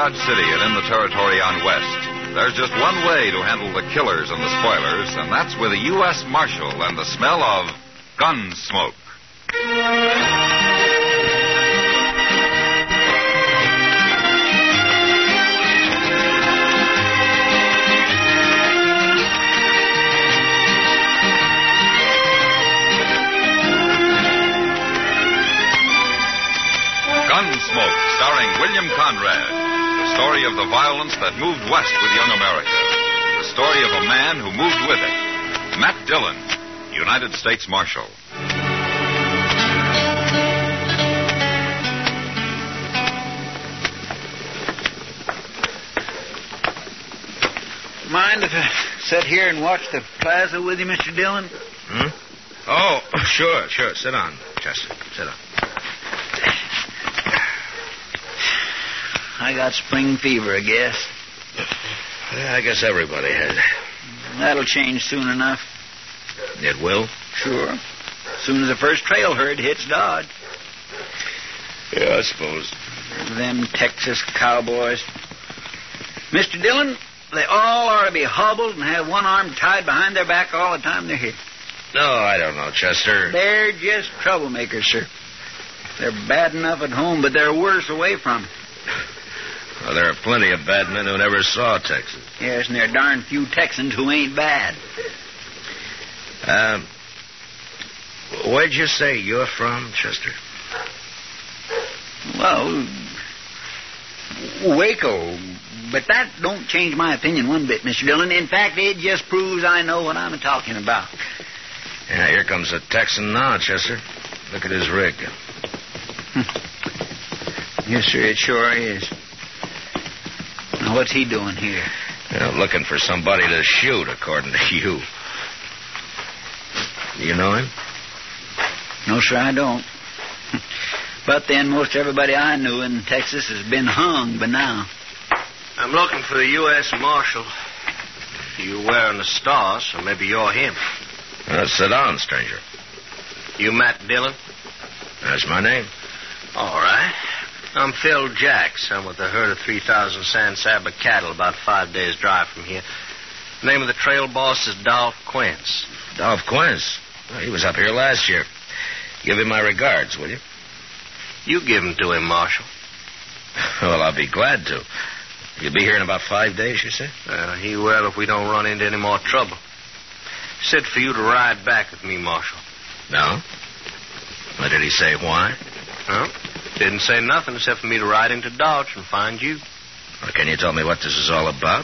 Dodge City and in the territory on West, there's just one way to handle the killers and the spoilers, and that's with a U.S. Marshal and the smell of gun smoke. Gunsmoke, starring William Conrad. The story of the violence that moved west with young America. The story of a man who moved with it. Matt Dillon, United States Marshal. Mind if I sit here and watch the plaza with you, Mr. Dillon? Oh, sure. Sit down, Chester. Sit down. I got spring fever, I guess. Yeah, I guess everybody has. That'll change soon enough. It will? Sure. As soon as the first trail herd hits Dodge. Yeah, I suppose. Them Texas cowboys. Mr. Dillon, they all ought to be hobbled and have one arm tied behind their back all the time they're here. No, I don't know, Chester. They're just troublemakers, sir. They're bad enough at home, but they're worse away from it. Well, there are plenty of bad men who never saw Texas. Yes, and there are darn few Texans who ain't bad. Where'd you say you're from, Chester? Well, Waco. But that don't change my opinion one bit, Mr. Dillon. In fact, it just proves I know what I'm talking about. Yeah, here comes a Texan now, Chester. Look at his rig. Yes, sir, it sure is. Now, what's he doing here? Looking for somebody to shoot, according to you. You know him? No, sir, I don't. But then most everybody I knew in Texas has been hung by now. I'm looking for the U.S. Marshal. You wearing the star, so maybe you're him. Sit down, stranger. You Matt Dillon? That's my name. All right. I'm Phil Jacks. I'm with a herd of 3,000 San Saba cattle about 5 days' drive from here. The name of the trail boss is Dolph Quince. Dolph Quince? Well, he was up here last year. Give him my regards, will you? You give them to him, Marshal. Well, I'll be glad to. You'll be here in about 5 days, you say? He will if we don't run into any more trouble. Said for you to ride back with me, Marshal. No? Well, did he say why? No. Didn't say nothing except for me to ride into Dodge and find you. Well, can you tell me what this is all about?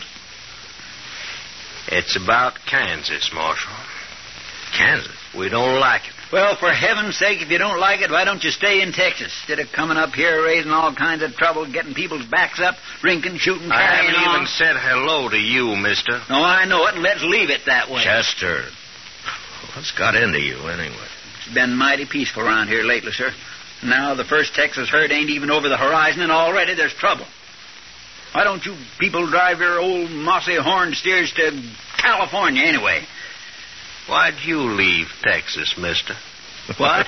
It's about Kansas, Marshal. Kansas? We don't like it. Well, for heaven's sake, if you don't like it, why don't you stay in Texas? Instead of coming up here, raising all kinds of trouble, getting people's backs up, drinking, shooting, I carrying haven't on. even said hello to you, mister. No, I know it, and let's leave it that way. Chester, what's got into you, anyway? It's been mighty peaceful around here lately, sir. Now the first Texas herd ain't even over the horizon, and already there's trouble. Why don't you people drive your old mossy horned steers to California, anyway? Why'd you leave Texas, mister? What?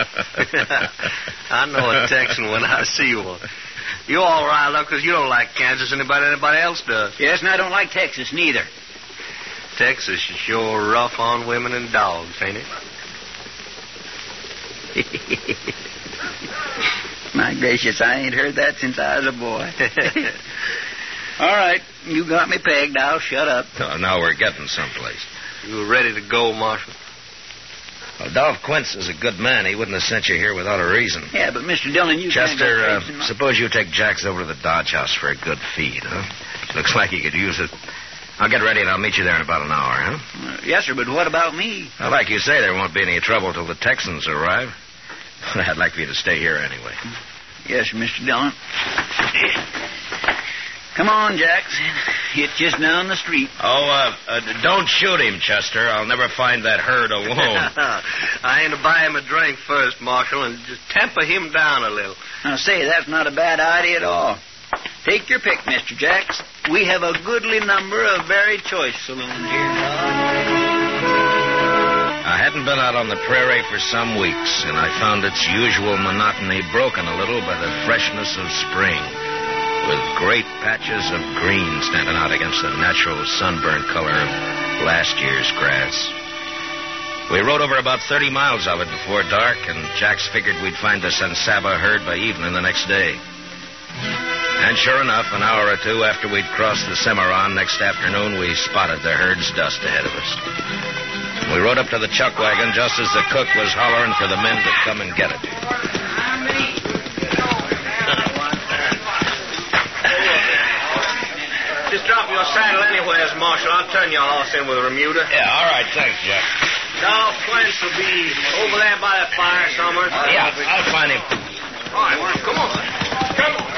I know a Texan when I see one. You all riled up because you don't like Kansas anybody else does. Yes, and I don't like Texas, neither. Texas is sure rough on women and dogs, ain't it? My gracious, I ain't heard that since I was a boy. All right, you got me pegged. I'll shut up. Oh, now we're getting someplace. You ready to go, Marshal? Well, Dolph Quince is a good man. He wouldn't have sent you here without a reason. Yeah, but Mr. Dillon, you Chester, suppose you take Jacks over to the Dodge House for a good feed, huh? Looks like he could use it. I'll get ready and I'll meet you there in about an hour, huh? Yes, sir, but what about me? Well, like you say, there won't be any trouble till the Texans arrive. I'd like for you to stay here anyway. Yes, sir, Mr. Dillon. Come on, Jacks. It's just down the street. Oh, don't shoot him, Chester. I'll never find that herd alone. I aim to buy him a drink first, Marshal, and just temper him down a little. Now, say, that's not a bad idea at all. Take your pick, Mr. Jacks. We have a goodly number of very choice saloons here. I hadn't been out on the prairie for some weeks, and I found its usual monotony broken a little by the freshness of spring. with great patches of green standing out against the natural sunburned color of last year's grass. We rode over about 30 miles of it before dark, and Jax figured we'd find the San Saba herd by evening the next day. And sure enough, an hour or two after we'd crossed the Cimarron next afternoon, we spotted the herd's dust ahead of us. We rode up to the chuck wagon just as the cook was hollering for the men to come and get it. Just drop your saddle anywheres, Marshal. I'll turn your horse in with a remuda. Yeah, all right, thanks, Jack. Dolph Quince will be over there by that fire somewhere. Yeah, I'll find him. All right, well, come on. Come on.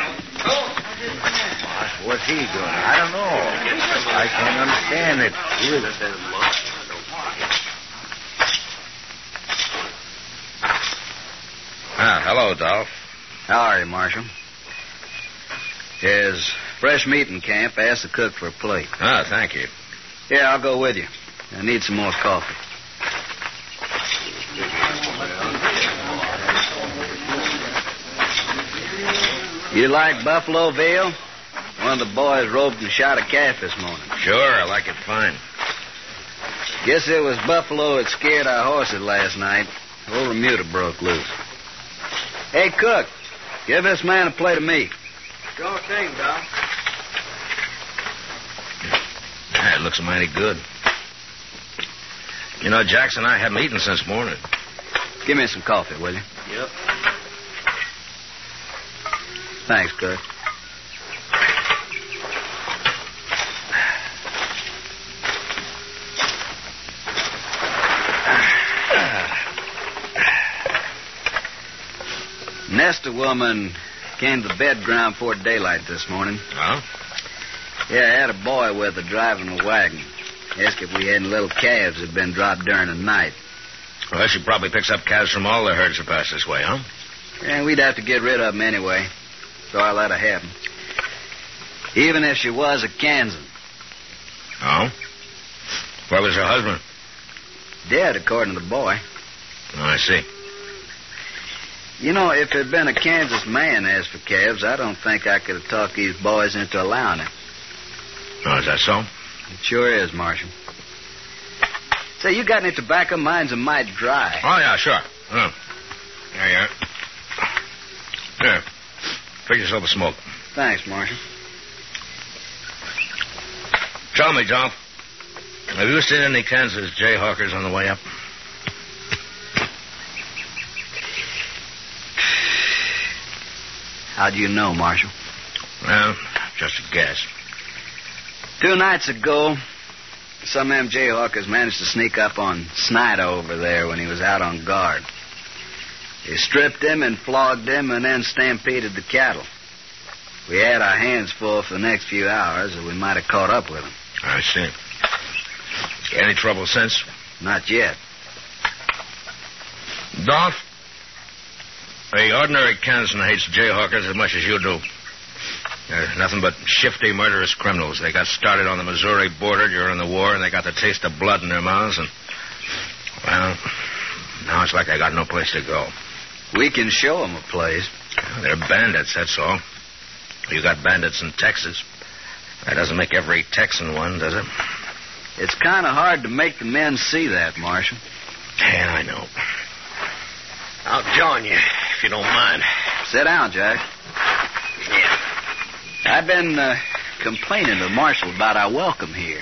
What's he doing? I don't know. I can't understand it. Hello, Dolph. How are you, Marshal? There's fresh meat in camp. Ask the cook for a plate. Thank you. Yeah, I'll go with you. I need some more coffee. You like buffalo veal? One of the boys roped and shot a calf this morning. Sure, I like it fine. Guess it was buffalo that scared our horses last night. Old remuda broke loose. Hey, cook, give this man a plate of meat. Sure thing, Doc. It looks mighty good. You know, Jax and I haven't eaten since morning. Give me some coffee, will you? Yep. Thanks, cook. Nesta woman came to the bed ground before daylight this morning. Huh? Yeah, I had a boy with her driving a wagon. Asked if we had any little calves that had been dropped during the night. Well, she probably picks up calves from all the herds that pass this way, huh? Yeah, we'd have to get rid of them anyway, so I let her have them. Even if she was a Kansan. Oh? Where was her husband? Dead, according to the boy. Oh, I see. You know, if it had been a Kansas man asked for calves, I don't think I could have talked these boys into allowing it. Oh, is that so? It sure is, Marshal. Say, you got any tobacco? Mine's a mite dry. Oh, yeah, sure. Oh. There you are. Here. Pick yourself a smoke. Thanks, Marshal. Tell me, Dolph, have you seen any Kansas jayhawkers on the way up? How do you know, Marshal? Well, just a guess. 2 nights ago, some of them jayhawkers managed to sneak up on Snyder over there when he was out on guard. They stripped him and flogged him and then stampeded the cattle. We had our hands full for the next few hours, or we might have caught up with them. I see. Any trouble since? Not yet. Dolph, the ordinary Kansan hates jayhawkers as much as you do. They're nothing but shifty, murderous criminals. They got started on the Missouri border during the war, and they got the taste of blood in their mouths, and, well, now it's like they got no place to go. We can show them a place. They're bandits, that's all. You got bandits in Texas. That doesn't make every Texan one, does it? It's kind of hard to make the men see that, Marshal. Yeah, I know. I'll join you, if you don't mind. Sit down, Jack. Yeah. I've been complaining to the Marshal about our welcome here.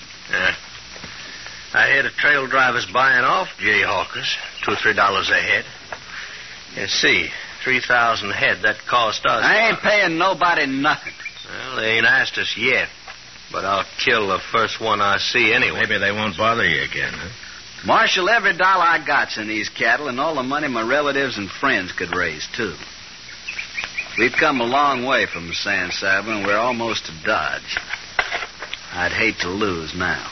I hear the trail drivers buying off jayhawkers, $2 or $3 a head. You see, 3,000 head, that cost us. I ain't paying nobody nothing. Well, they ain't asked us yet, but I'll kill the first one I see anyway. Maybe they won't bother you again, huh? Marshal, every dollar I got's in these cattle and all the money my relatives and friends could raise, too. We've come a long way from the San Saba, and we're almost to Dodge. I'd hate to lose now.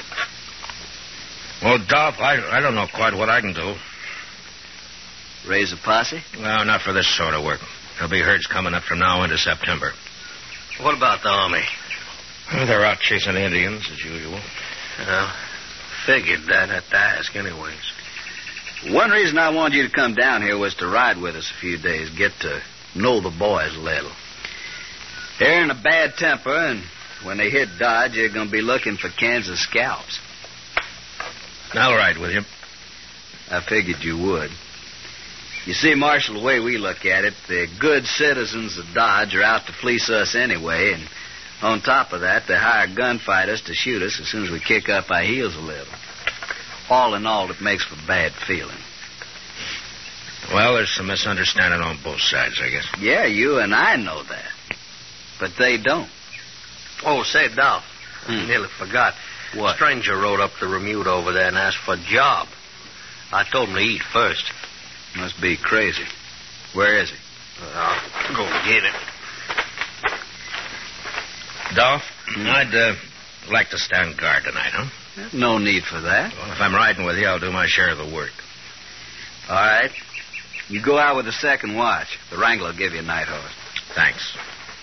Well, Dolph, I don't know quite what I can do. Raise a posse? No, not for this sort of work. There'll be herds coming up from now into September. What about the Army? Well, they're out chasing Indians, as usual. Well, figured that at the ask anyways. One reason I wanted you to come down here was to ride with us a few days, get to know the boys a little. They're in a bad temper, and when they hit Dodge, they're going to be looking for Kansas scalps. All right, William. I figured you would. You see, Marshal, the way we look at it, the good citizens of Dodge are out to fleece us anyway, and on top of that, they hire gunfighters to shoot us as soon as we kick up our heels a little. All in all, it makes for bad feeling. Well, there's some misunderstanding on both sides, I guess. Yeah, you and I know that. But they don't. Oh, say, Dolph, I nearly forgot. What? Stranger rode up to Remuda over there and asked for a job. I told him to eat first. Must be crazy. Where is he? I'll go get him. Dolph, I'd like to stand guard tonight, huh? No need for that. Well, if I'm riding with you, I'll do my share of the work. All right. You go out with the second watch. The Wrangler will give you a night horse. Thanks.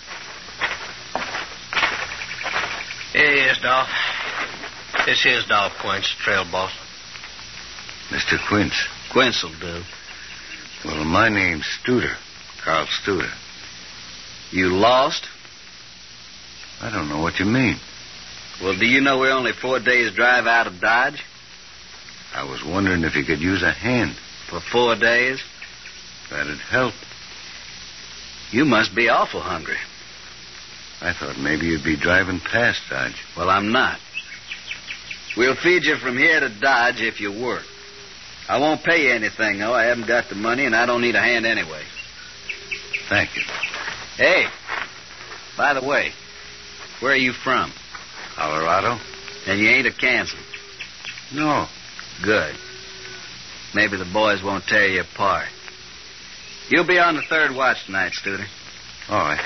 Yes, Dolph. This here's Dolph Quince, trail boss. Mr. Quince. Quince will do. Well, my name's Studer. Carl Studer. You lost? I don't know what you mean. Well, do you know we're only 4 days' drive out of Dodge? I was wondering if you could use a hand. For 4 days? That'd help. You must be awful hungry. I thought maybe you'd be driving past Dodge. Well, I'm not. We'll feed you from here to Dodge if you work. I won't pay you anything, though. I haven't got the money, and I don't need a hand anyway. Thank you. Hey, by the way, where are you from? Colorado? And you ain't a Kansan? No. Good. Maybe the boys won't tear you apart. You'll be on the third watch tonight, Studer. All right.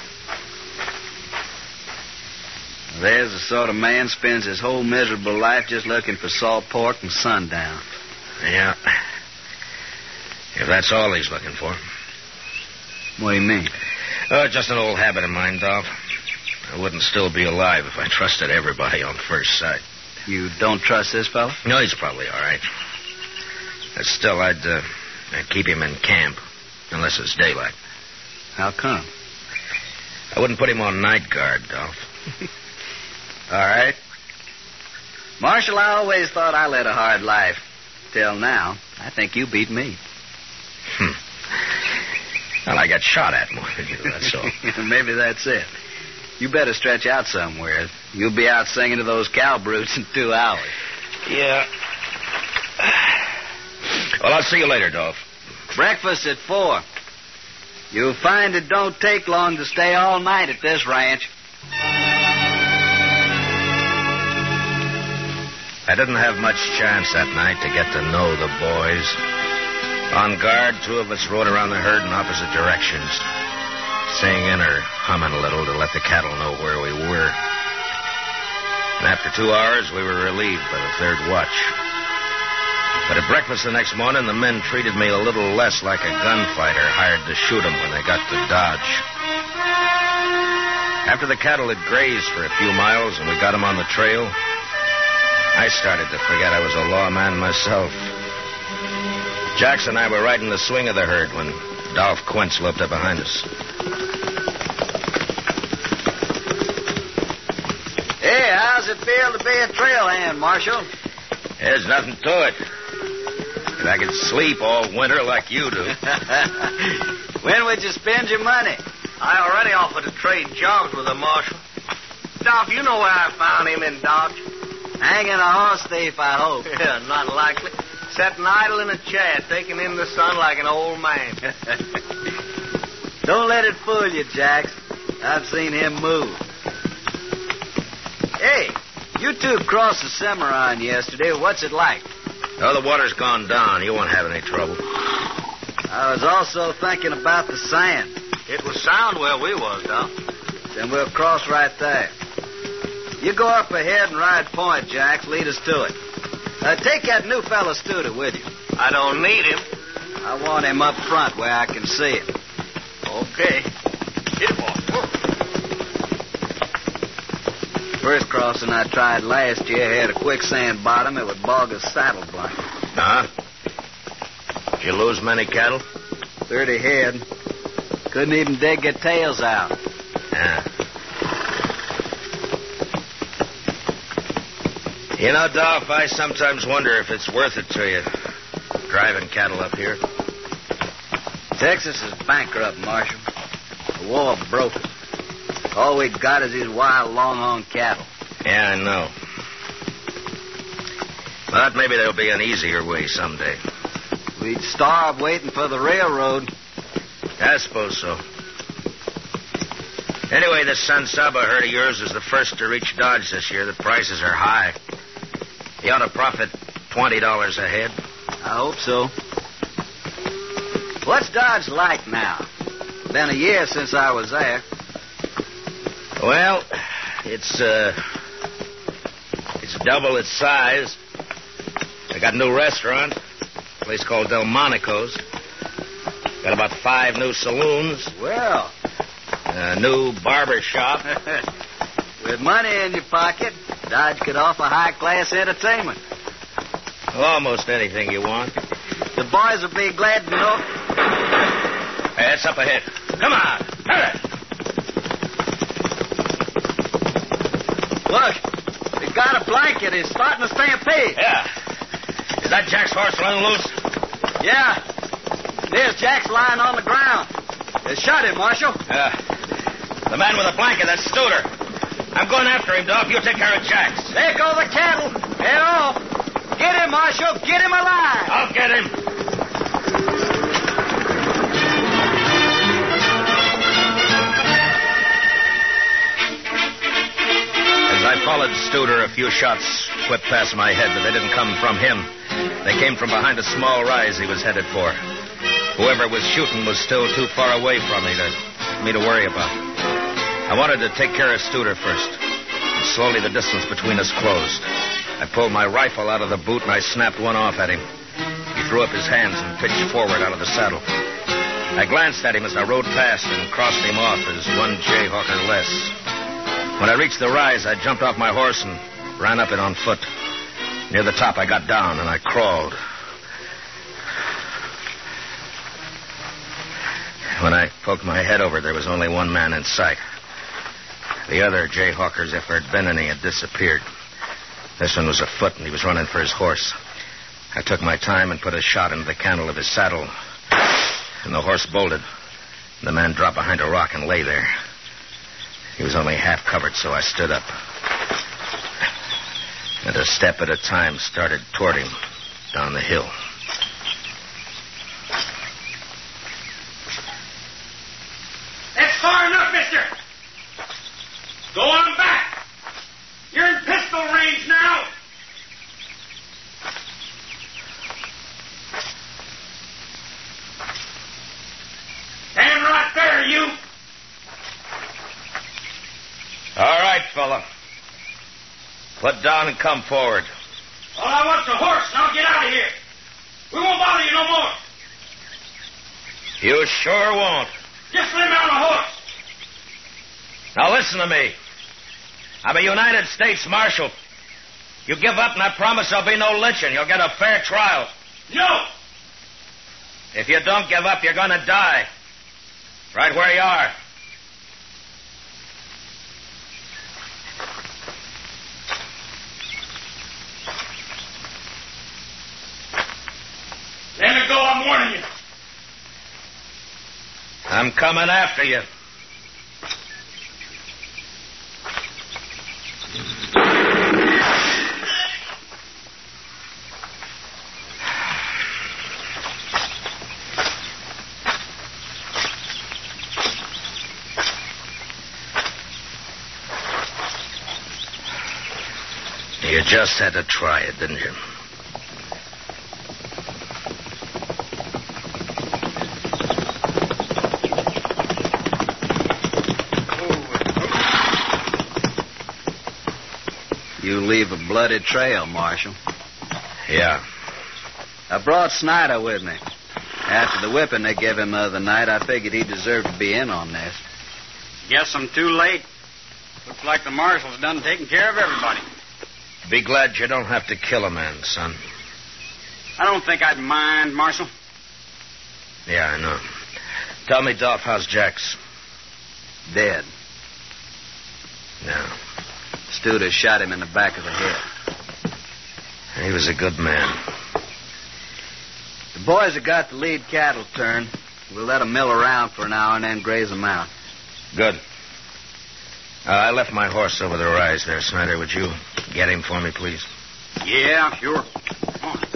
There's the sort of man spends his whole miserable life just looking for salt pork and sundown. Yeah. If that's all he's looking for. What do you mean? Oh, just an old habit of mine, Dolph. I wouldn't still be alive if I trusted everybody on first sight. You don't trust this fella? No, he's probably all right. But still, I'd keep him in camp, unless it's daylight. How come? I wouldn't put him on night guard, Dolph. All right. Marshal, I always thought I led a hard life. Till now, I think you beat me. Well, I got shot at more than you, that's all. Maybe that's it. You better stretch out somewhere. You'll be out singing to those cow brutes in 2 hours. Yeah. Well, I'll see you later, Dolph. Breakfast at 4. You'll find it don't take long to stay all night at this ranch. I didn't have much chance that night to get to know the boys. On guard, 2 of us rode around the herd in opposite directions, singing or humming a little to let the cattle know where we were. And after 2 hours, we were relieved by the third watch. But at breakfast the next morning, the men treated me a little less like a gunfighter hired to shoot them when they got to Dodge. After the cattle had grazed for a few miles and we got them on the trail, I started to forget I was a lawman myself. Jax and I were riding the swing of the herd when Dolph Quince loped up behind us. Hey, how's it feel to be a trail hand, Marshal? There's nothing to it. If I could sleep all winter like you do. When would you spend your money? I already offered to trade jobs with the marshal. Dolph, you know where I found him in Dodge? Hanging a horse thief, I hope. Yeah, not likely. Sitting idle in a chair, taking in the sun like an old man. Don't let it fool you, Jax. I've seen him move. Hey, you 2 crossed the Cimarron yesterday. What's it like? Oh, the water's gone down. You won't have any trouble. I was also thinking about the sand. It was sound where we was, Dolph. Then we'll cross right there. You go up ahead and ride point, Jax. Lead us to it. Take that new fella Studer with you. I don't need him. I want him up front where I can see him. Okay. Get him off. First crossing I tried last year had a quicksand bottom. It would bog a saddle blanket. Huh? Did you lose many cattle? 30 head. Couldn't even dig their tails out. Yeah. You know, Dolph, I sometimes wonder if it's worth it to you, driving cattle up here. Texas is bankrupt, Marshal. The war broke it. All we got is these wild longhorn cattle. Yeah, I know. But maybe there'll be an easier way someday. We'd starve waiting for the railroad. I suppose so. Anyway, this San Saba herd of yours is the first to reach Dodge this year. The prices are high. You ought to profit $20 a head. I hope so. What's Dodge like now? Been a year since I was there. Well, it's double its size. They got a new restaurant, a place called Delmonico's. Got about 5 new saloons. Well. A new barber shop. With money in your pocket, Dodge could offer high-class entertainment. Almost anything you want. The boys will be glad to know. Hey, it's up ahead. Come on, hurry. Look, they got a blanket. He's starting to stampede. Yeah. Is that Jack's horse running loose? Yeah. There's Jack's lying on the ground. They shot him, Marshal. The man with the blanket, that's Studer. I'm going after him, Dolph. You take care of Jack's. There go the cattle. Head off. Get him, Marshal. Get him alive. I'll get him. As I followed Studer, a few shots whipped past my head, but they didn't come from him. They came from behind a small rise he was headed for. Whoever was shooting was still too far away from me to worry about. I wanted to take care of Studer first. And slowly the distance between us closed. I pulled my rifle out of the boot and I snapped one off at him. He threw up his hands and pitched forward out of the saddle. I glanced at him as I rode past and crossed him off as one jayhawker less. When I reached the rise, I jumped off my horse and ran up it on foot. Near the top, I got down and I crawled. When I poked my head over, there was only one man in sight. The other jayhawkers, if there had been any, had disappeared. This one was afoot, and he was running for his horse. I took my time and put a shot into the cantle of his saddle, and the horse bolted. The man dropped behind a rock and lay there. He was only half covered, so I stood up. And a step at a time started toward him down the hill. That's far enough, mister. Go on back. You're in pistol range now. Stand right there, you. All right, fella. Put down and come forward. All I want's a horse, and I'll get out of here. We won't bother you no more. You sure won't. Just let me on a horse. Now listen to me. I'm a United States Marshal. You give up and I promise there'll be no lynching. You'll get a fair trial. No. If you don't give up, you're going to die. Right where you are. Let me go, I'm warning you. I'm coming after you. You just had to try it, didn't you? You leave a bloody trail, Marshal. Yeah. I brought Snyder with me. After the whipping they gave him the other night, I figured he deserved to be in on this. Guess I'm too late. Looks like the marshal's done taking care of everybody. Be glad you don't have to kill a man, son. I don't think I'd mind, Marshal. Yeah, I know. Tell me, Dolph, how's Jax? Dead. Yeah. Studer shot him in the back of the head. He was a good man. The boys have got the lead cattle turned. We'll let them mill around for an hour and then graze them out. Good. I left my horse over the rise there, Snyder. Would you get him for me, please? Yeah, sure. Come on.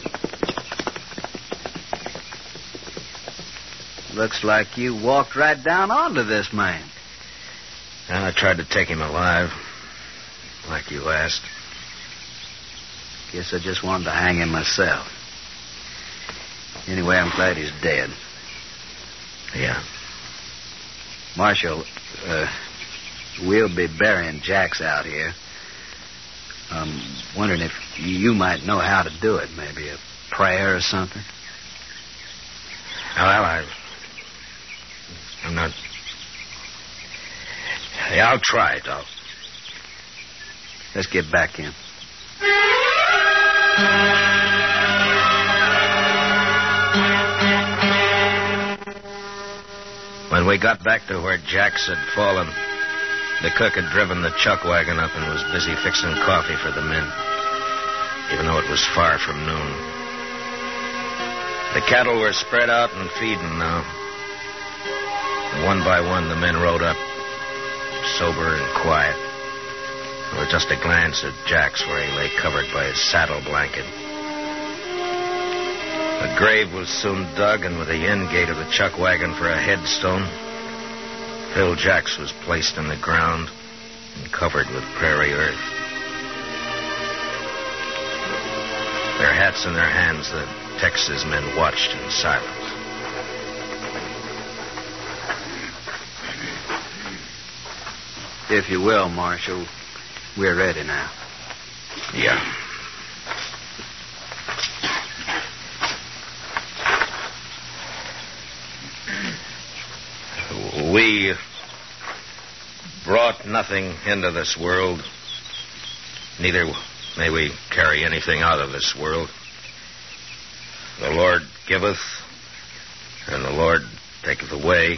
Looks like you walked right down onto this man. I tried to take him alive, like you asked. Guess I just wanted to hang him myself. Anyway, I'm glad he's dead. Yeah. Marshal, we'll be burying Jax out here. I'm wondering if you might know how to do it. Maybe a prayer or something? Well, I'm not... Yeah, I'll try, Dolph. Let's get back in. When we got back to where Jax had fallen, the cook had driven the chuck wagon up and was busy fixing coffee for the men, even though it was far from noon. The cattle were spread out and feeding now. And one by one, the men rode up, sober and quiet, with just a glance at Jax where he lay covered by his saddle blanket. The grave was soon dug, and with the end gate of the chuck wagon for a headstone, Phil Jax was placed in the ground and covered with prairie earth. Their hats in their hands, the Texas men watched in silence. If you will, Marshal, we're ready now. Yeah. We brought nothing into this world. Neither may we carry anything out of this world. The Lord giveth, and the Lord taketh away.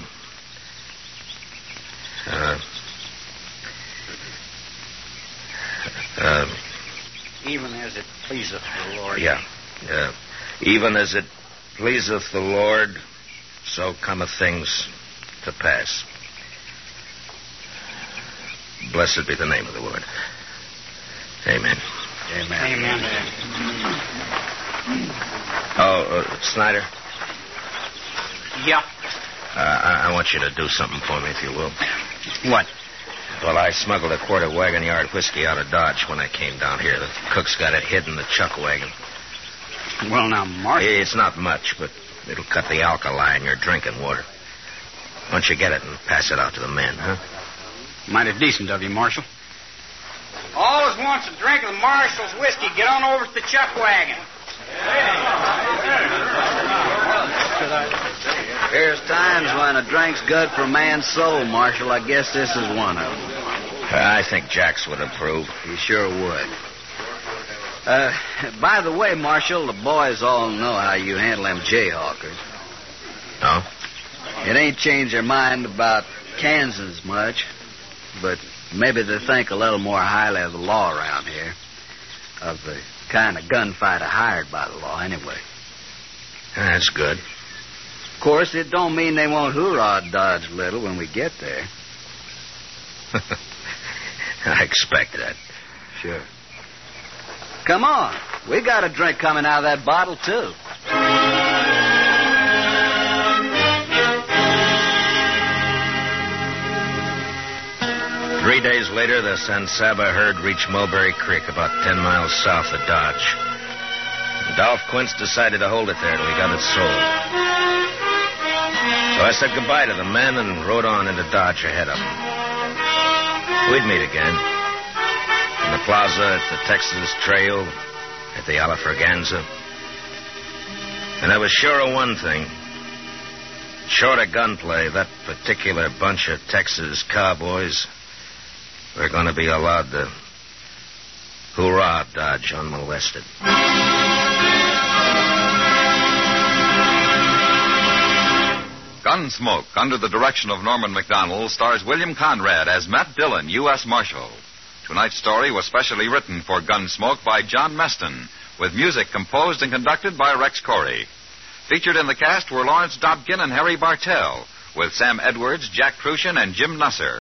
Even as it pleaseth the Lord. Yeah. Even as it pleaseth the Lord, so cometh things to pass. Blessed be the name of the Lord. Amen. Amen. Amen. Oh, Snyder, Yeah. I want you to do something for me, if you will. What? Well, I smuggled a quart of wagon yard whiskey out of Dodge when I came down here. The cook's got it hid in the chuck wagon. Well, now, Marshal. It's not much, but it'll cut the alkali in your drinking water. Why don't you get it and pass it out to the men, huh? Mighty decent of you, Marshal. All us wants a drink of the Marshal's whiskey. Get on over to the chuck wagon. There's times when a drink's good for a man's soul, Marshal. I guess this is one of them. I think Jax would approve. He sure would. By the way, Marshal, the boys all know how you handle them jayhawkers. No? It ain't changed their mind about Kansas much, but maybe they think a little more highly of the law around here. Of the kind of gunfighter hired by the law, anyway. That's good. Of course, it don't mean they won't hoorah Dodge Little when we get there. I expect that. Sure. Come on. We got a drink coming out of that bottle, too. 3 days later, the San Saba herd reached Mulberry Creek, about 10 miles south of Dodge. Dolph Quince decided to hold it there till he got it sold. So I said goodbye to the men and rode on into Dodge ahead of them. We'd meet again. In the plaza, at the Texas Trail, at the Alafraganza. And I was sure of one thing. Short of gunplay, that particular bunch of Texas cowboys were going to be allowed to hoorah Dodge unmolested. Gunsmoke, under the direction of Norman MacDonald, stars William Conrad as Matt Dillon, U.S. Marshal. Tonight's story was specially written for Gunsmoke by John Meston, with music composed and conducted by Rex Corey. Featured in the cast were Lawrence Dobkin and Harry Bartell, with Sam Edwards, Jack Crucian, and Jim Nusser.